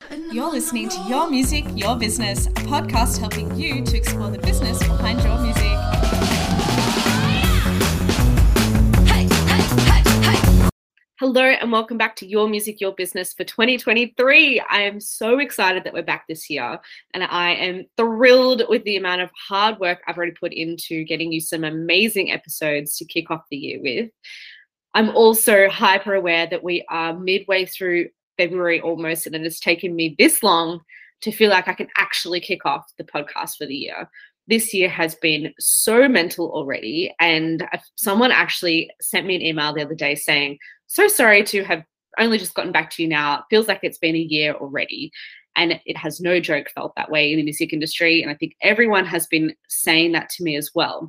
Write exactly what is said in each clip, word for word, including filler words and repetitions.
You're listening to Your Music, Your Business, a podcast helping you to explore the business behind your music. Hello and welcome back to Your Music, Your Business for twenty twenty-three. I am so excited that we're back this year, and I am thrilled with the amount of hard work I've already put into getting you some amazing episodes to kick off the year with. I'm also hyper aware that we are midway through February almost, and it has taken me this long to feel like I can actually kick off the podcast for the year. This year has been so mental already, and someone actually sent me an email the other day saying, so sorry to have only just gotten back to you now. It feels like it's been a year already. And it has no joke felt that way in the music industry. And I think everyone has been saying that to me as well.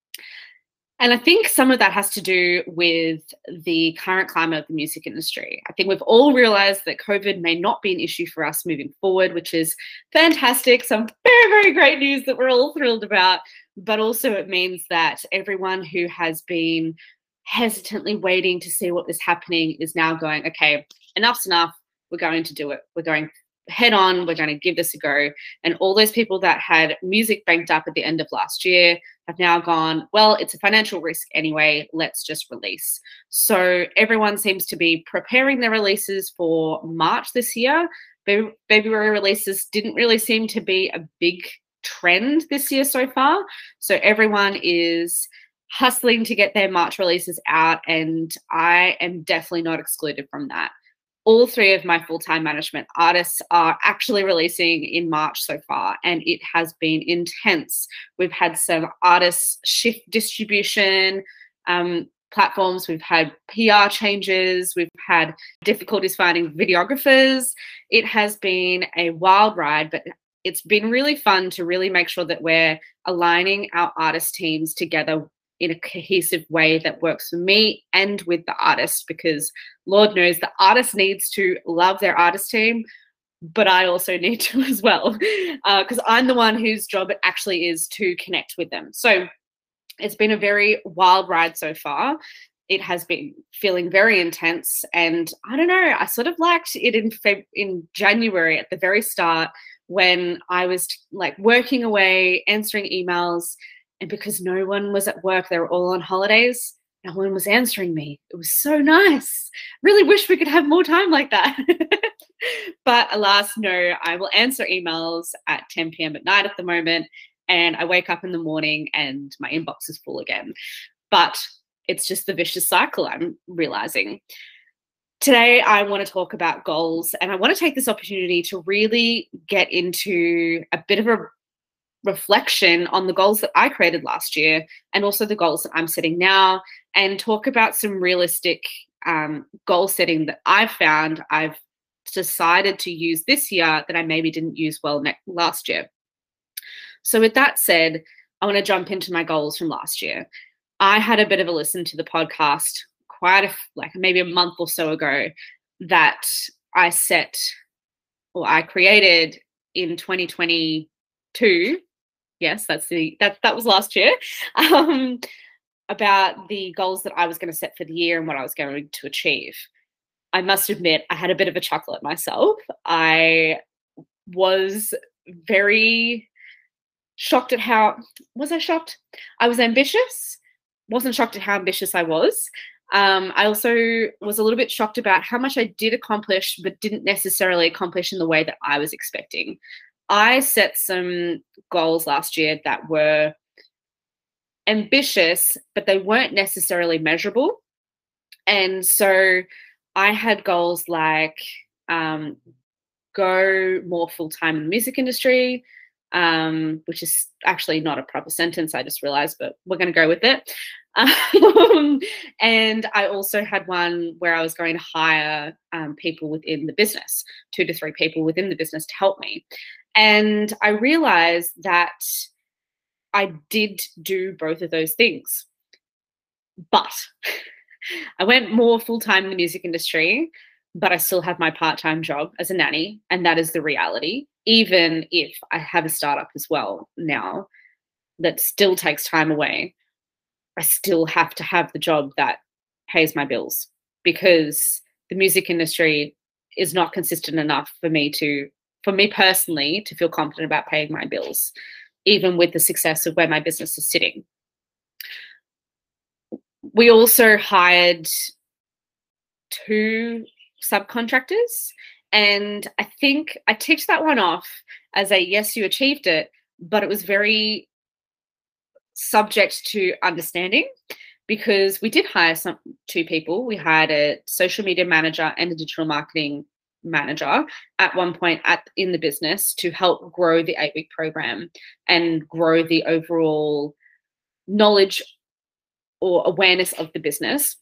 And I think some of that has to do with the current climate of the music industry. I think we've all realized that COVID may not be an issue for us moving forward, which is fantastic. Some very, very great news that we're all thrilled about. But also it means that everyone who has been hesitantly waiting to see what is happening is now going, okay, enough's enough. We're going to do it. We're going head on. We're going to give this a go. And all those people that had music banked up at the end of last year have now gone, well, it's a financial risk anyway. Let's just release. So everyone seems to be preparing their releases for March this year. February releases didn't really seem to be a big trend this year so far. So everyone is hustling to get their March releases out, and I am definitely not excluded from that. All three of my full-time management artists are actually releasing in March so far, and it has been intense. We've had some artists shift distribution um, platforms. We've had P R changes. We've had difficulties finding videographers. It has been a wild ride, but it's been really fun to really make sure that we're aligning our artist teams together in a cohesive way that works for me and with the artist, because Lord knows the artist needs to love their artist team, but I also need to as well, because uh, I'm the one whose job it actually is to connect with them. So it's been a very wild ride so far. It has been feeling very intense, and I don't know, I sort of liked it in Feb- in January at the very start when I was like working away, answering emails. And because no one was at work, they were all on holidays, no one was answering me. It was so nice. Really wish we could have more time like that. But alas, no, I will answer emails at ten p.m. at night at the moment. And I wake up in the morning and my inbox is full again. But it's just the vicious cycle I'm realizing. Today, I want to talk about goals, and I want to take this opportunity to really get into a bit of a reflection on the goals that I created last year and also the goals that I'm setting now, and talk about some realistic um, goal setting that I've found I've decided to use this year that I maybe didn't use well ne- last year. So with that said, I want to jump into my goals from last year. I had a bit of a listen to the podcast quite a, like maybe a month or so ago that I set or I created in twenty twenty-two. Yes, that's the that that was last year, um, about the goals that I was going to set for the year and what I was going to achieve. I must admit, I had a bit of a chuckle at myself. I was very shocked at how, was I shocked? I was ambitious, wasn't shocked at how ambitious I was. Um, I also was a little bit shocked about how much I did accomplish, but didn't necessarily accomplish in the way that I was expecting. I set some goals last year that were ambitious, but they weren't necessarily measurable. And so I had goals like um, go more full-time in the music industry, um, which is actually not a proper sentence, I just realized, but we're going to go with it. Um, and I also had one where I was going to hire um, people within the business, two to three people within the business to help me. And I realized that I did do both of those things. But I went more full-time in the music industry, but I still have my part-time job as a nanny. And that is the reality, even if I have a startup as well now that still takes time away. I still have to have the job that pays my bills, because the music industry is not consistent enough for me to, for me personally, to feel confident about paying my bills, even with the success of where my business is sitting. We also hired two subcontractors, and I think I ticked that one off as a yes, you achieved it, but it was very subject to understanding, because we did hire some two people. We hired a social media manager and a digital marketing manager at one point at in the business to help grow the eight week program and grow the overall knowledge or awareness of the business.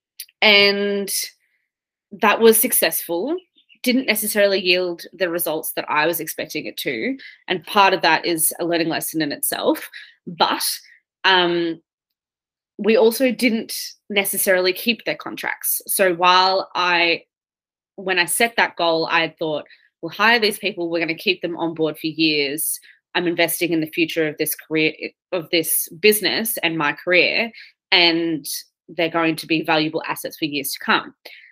And that was successful. Didn't necessarily yield the results that I was expecting it to. And part of that is a learning lesson in itself. But um, we also didn't necessarily keep their contracts. So while I, when I set that goal, I thought, we'll hire these people, we're going to keep them on board for years. I'm investing in the future of this career, of this business and my career, and they're going to be valuable assets for years to come.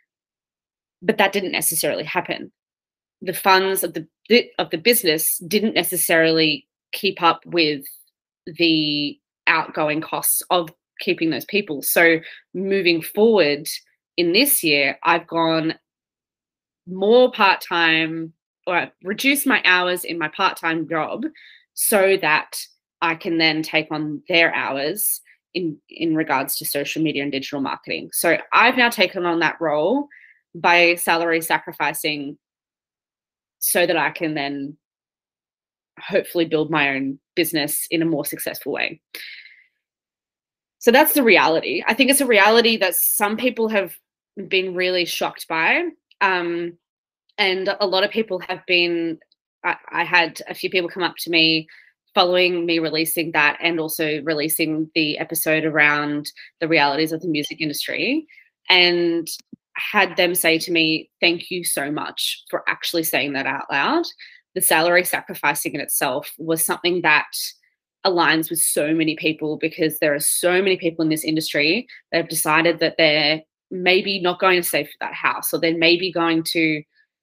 But that didn't necessarily happen. The funds of the of the business didn't necessarily keep up with the outgoing costs of keeping those people. So moving forward in this year, I've gone more part-time, or I've reduced my hours in my part-time job so that I can then take on their hours in, in regards to social media and digital marketing. So I've now taken on that role by salary sacrificing so that I can then hopefully build my own business in a more successful way. So that's the reality. I think it's a reality that some people have been really shocked by. Um, and a lot of people have been, I, I had a few people come up to me following me releasing that, and also releasing the episode around the realities of the music industry, and had them say to me, thank you so much for actually saying that out loud. The salary sacrificing in itself was something that aligns with so many people, because there are so many people in this industry that have decided that they're maybe not going to save for that house, or they're maybe going to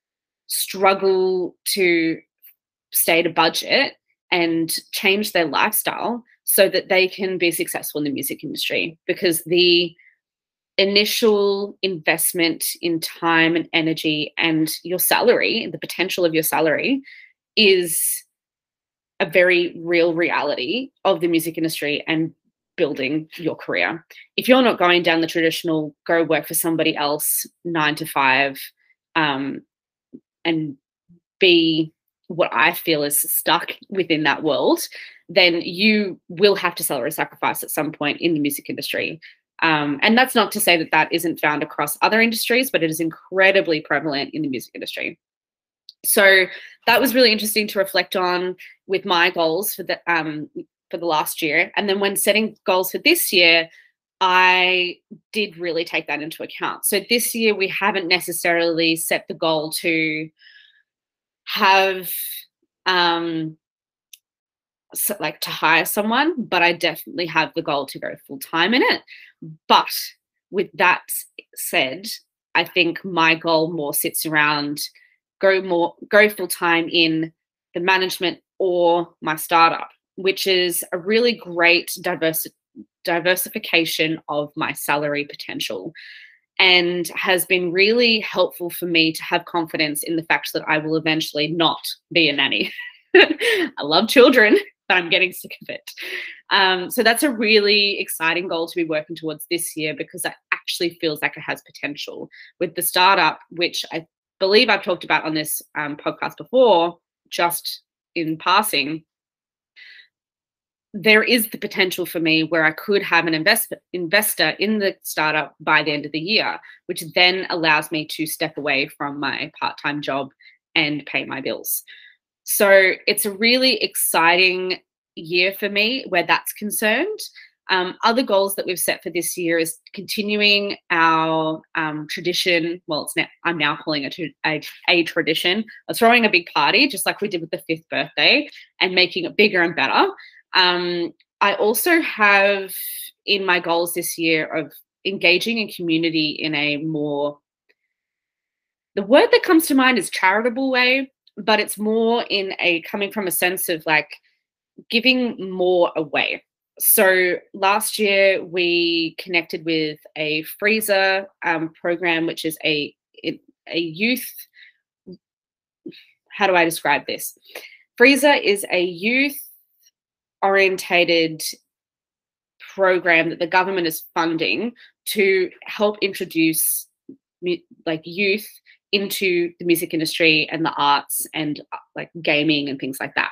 struggle to stay at a budget and change their lifestyle so that they can be successful in the music industry. Because the initial investment in time and energy and your salary, the potential of your salary, is a very real reality of the music industry and building your career. If you're not going down the traditional go work for somebody else nine to five um, and be what I feel is stuck within that world, then you will have to salary sacrifice at some point in the music industry. Um, and that's not to say that that isn't found across other industries, but it is incredibly prevalent in the music industry. So that was really interesting to reflect on with my goals for the um, for the last year. And then when setting goals for this year, I did really take that into account. So this year we haven't necessarily set the goal to have um, so like to hire someone, but I definitely have the goal to go full time in it. But with that said, I think my goal more sits around go more go full time in the management or my startup, which is a really great diverse, diversification of my salary potential, and has been really helpful for me to have confidence in the fact that I will eventually not be a nanny. I love children, but I'm getting sick of it. Um, so that's a really exciting goal to be working towards this year, because it actually feels like it has potential. With the startup, which I believe I've talked about on this um, podcast before, just in passing, there is the potential for me where I could have an invest investor in the startup by the end of the year, which then allows me to step away from my part-time job and pay my bills. So it's a really exciting year for me where that's concerned. Um, other goals that we've set for this year is continuing our um, tradition. Well, it's now, I'm now calling it a, a tradition of throwing a big party, just like we did with the fifth birthday, and making it bigger and better. Um, I also have in my goals this year of engaging in community in a more the word that comes to mind is charitable way, but it's more in a coming from a sense of like giving more away. So last year we connected with a Freezer um, program, which is a a youth. How do I describe this? Freezer is a youth orientated program that the government is funding to help introduce like youth into the music industry and the arts and like gaming and things like that.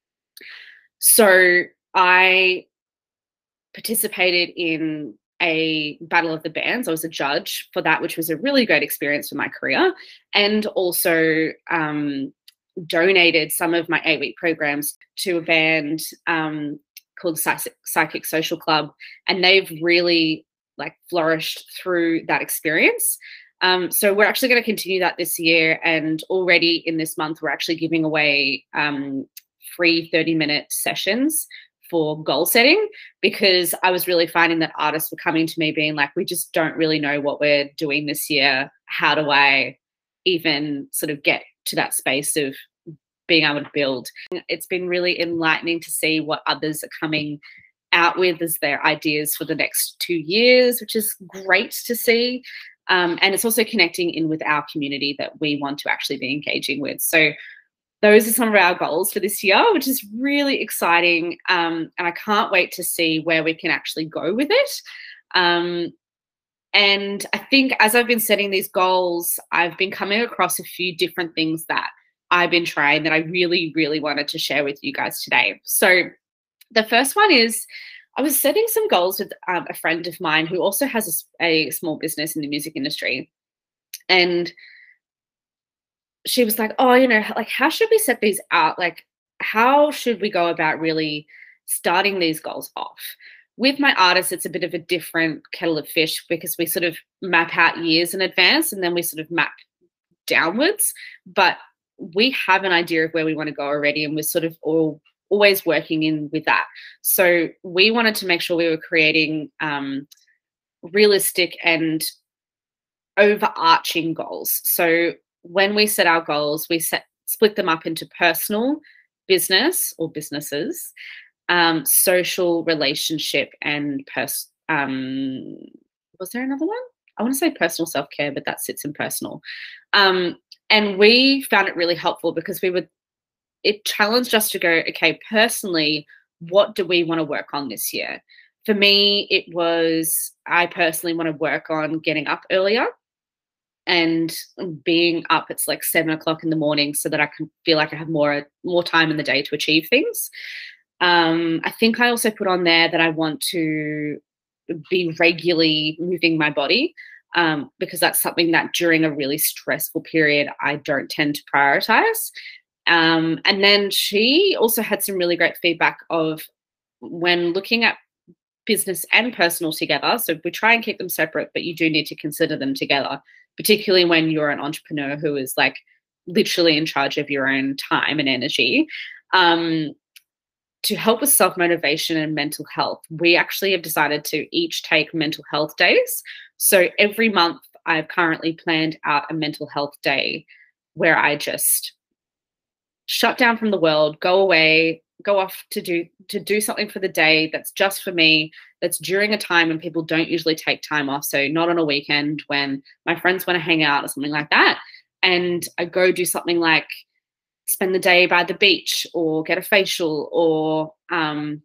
So I participated in a battle of the bands. I was a judge for that, which was a really great experience for my career, and also um, donated some of my eight-week programs to a band um, called Psychic, Psychic Social Club, and they've really like flourished through that experience. Um, so we're actually going to continue that this year, and already in this month we're actually giving away um, free thirty minute sessions for goal setting, because I was really finding that artists were coming to me being like, we just don't really know what we're doing this year. How do I even sort of get to that space of being able to build? It's been really enlightening to see what others are coming out with as their ideas for the next two years, which is great to see. Um, and it's also connecting in with our community that we want to actually be engaging with. So those are some of our goals for this year, which is really exciting. Um, and I can't wait to see where we can actually go with it. Um, and I think as I've been setting these goals, I've been coming across a few different things that I've been trying that I really, really wanted to share with you guys today. So the first one is I was setting some goals with um, a friend of mine who also has a, a small business in the music industry. And she was like, oh, you know, like, how should we set these out? Like, how should we go about really starting these goals off? With my artists, it's a bit of a different kettle of fish because we sort of map out years in advance and then we sort of map downwards. But we have an idea of where we want to go already, and we're sort of all always working in with that. So we wanted to make sure we were creating um, realistic and overarching goals. So when we set our goals, we set split them up into personal, business or businesses, um, social, relationship, and pers- um, was there another one? I want to say personal self-care, but that sits in personal. Um, and we found it really helpful because we would, it challenged us to go, okay, personally, what do we want to work on this year? For me, it was, I personally want to work on getting up earlier and being up, it's like seven o'clock in the morning so that I can feel like I have more, more time in the day to achieve things. Um, I think I also put on there that I want to be regularly moving my body um, because that's something that during a really stressful period, I don't tend to prioritize. Um, and then she also had some really great feedback of when looking at business and personal together. So we try and keep them separate, but you do need to consider them together, particularly when you're an entrepreneur who is like literally in charge of your own time and energy. Um, to help with self-motivation and mental health, we actually have decided to each take mental health days. So every month I've currently planned out a mental health day where I just shut down from the world, go away, go off to do to do something for the day that's just for me, that's during a time when people don't usually take time off. So not on a weekend when my friends want to hang out or something like that. And I go do something like spend the day by the beach or get a facial or um,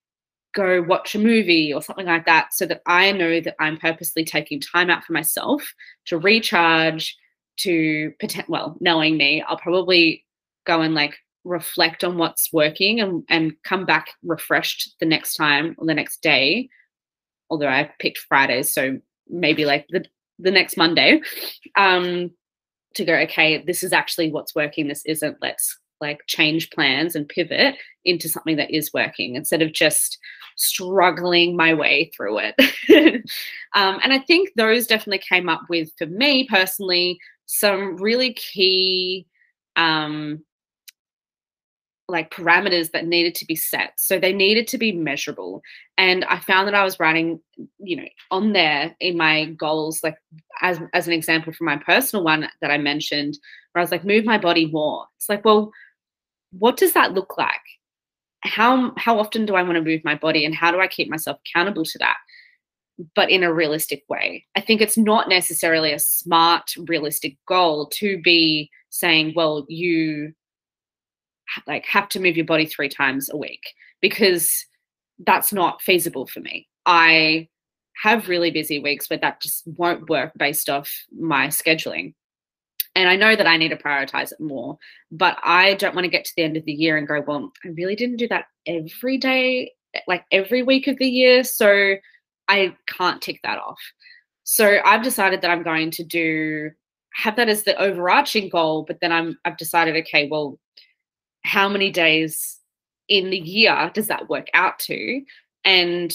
go watch a movie or something like that, so that I know that I'm purposely taking time out for myself to recharge, to pretend, well, knowing me, I'll probably go and like reflect on what's working and, and come back refreshed the next time or the next day. Although I picked Fridays, so maybe like the, the next Monday, um, to go, okay, this is actually what's working. This isn't, let's like change plans and pivot into something that is working instead of just struggling my way through it. um, and I think those definitely came up with, for me personally, some really key um, like parameters that needed to be set. So they needed to be measurable. And I found that I was writing, you know, on there in my goals, like as, as an example from my personal one that I mentioned, where I was like, move my body more. It's like, well, what does that look like? How, how often do I want to move my body, and how do I keep myself accountable to that? But in a realistic way. I think it's not necessarily a smart, realistic goal to be saying, well, you like have to move your body three times a week, because that's not feasible for me. I have really busy weeks where that just won't work based off my scheduling. And I know that I need to prioritize it more, but I don't want to get to the end of the year and go, well, I really didn't do that every day, like every week of the year. So I can't tick that off. So I've decided that I'm going to do, have that as the overarching goal, but then I'm, I've decided, okay, well, how many days in the year does that work out to, and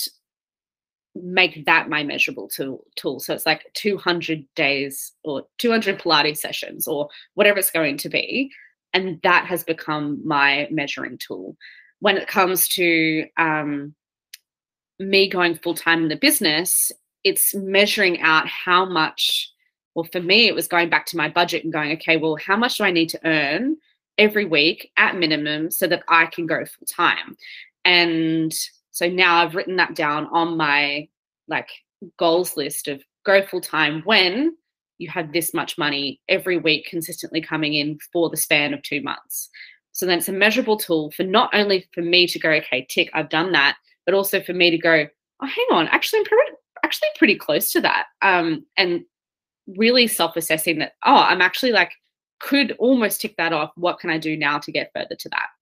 make that my measurable tool, tool. So it's like two hundred days or two hundred Pilates sessions or whatever it's going to be. And that has become my measuring tool. When it comes to um, me going full-time in the business, it's measuring out how much, well, for me, it was going back to my budget and going, okay, well, how much do I need to earn every week at minimum so that I can go full time? And so now I've written that down on my like goals list of go full time when you have this much money every week consistently coming in for the span of two months. So then it's a measurable tool for not only for me to go, okay, tick, I've done that, but also for me to go, oh, hang on, actually, I'm pretty, actually pretty close to that. Um, and really self-assessing that, oh, I'm actually like, could almost tick that off. What can I do now to get further to that?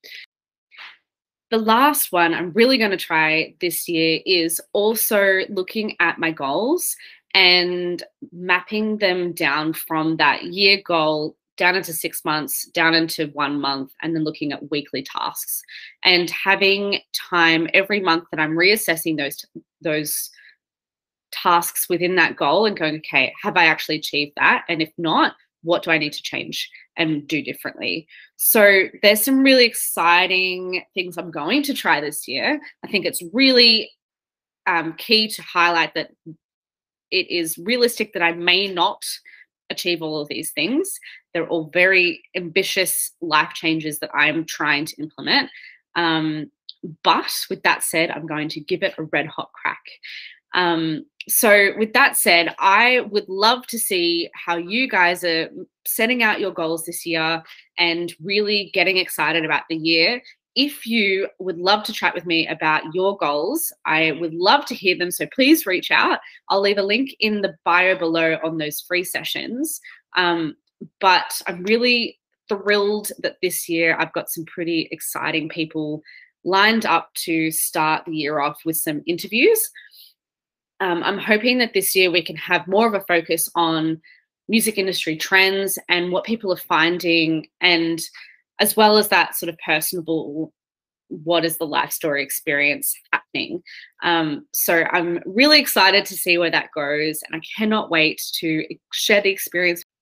The last one I'm really going to try this year is also looking at my goals and mapping them down from that year goal down into six months, down into one month, and then looking at weekly tasks and having time every month that I'm reassessing those, those tasks within that goal and going, okay, have I actually achieved that? And if not, what do I need to change and do differently? So there's some really exciting things I'm going to try this year. I think it's really um, key to highlight that it is realistic that I may not achieve all of these things. They're all very ambitious life changes that I'm trying to implement. Um, but with that said, I'm going to give it a red hot crack. Um, so with that said, I would love to see how you guys are setting out your goals this year and really getting excited about the year. If you would love to chat with me about your goals, I would love to hear them. So please reach out. I'll leave a link in the bio below on those free sessions. Um, but I'm really thrilled that this year I've got some pretty exciting people lined up to start the year off with some interviews. Um, I'm hoping that this year we can have more of a focus on music industry trends and what people are finding, and as well as that sort of personable, what is the life story experience happening. Um, so I'm really excited to see where that goes, and I cannot wait to share the experience